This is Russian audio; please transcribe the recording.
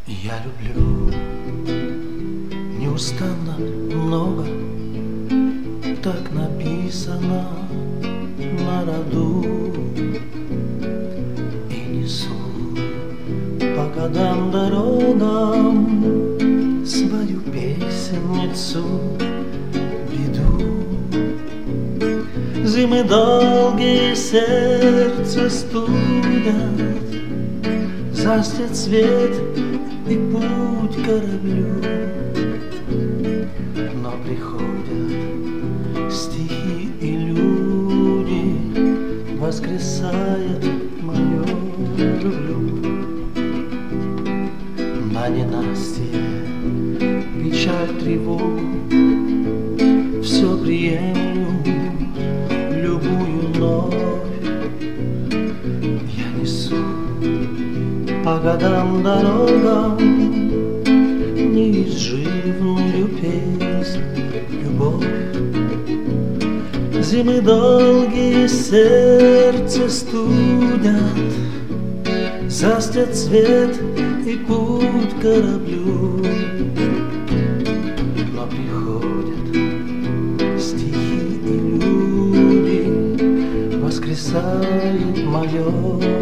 Я люблю неустанно много, так написано на роду, и несу по годам дорогам свою песенницу, беду. Зимы долгие сердце студят, застит свет и путь кораблю. Но приходят стихи и люди, воскресает мое люблю. На ненастье, печаль, тревогу все приемлю, любую новь я несу по годам дорогам неизживную песнь, любовь. Зимы долгие сердце студят, застят свет и путь кораблю. Но приходят стихи и люди, воскресает мое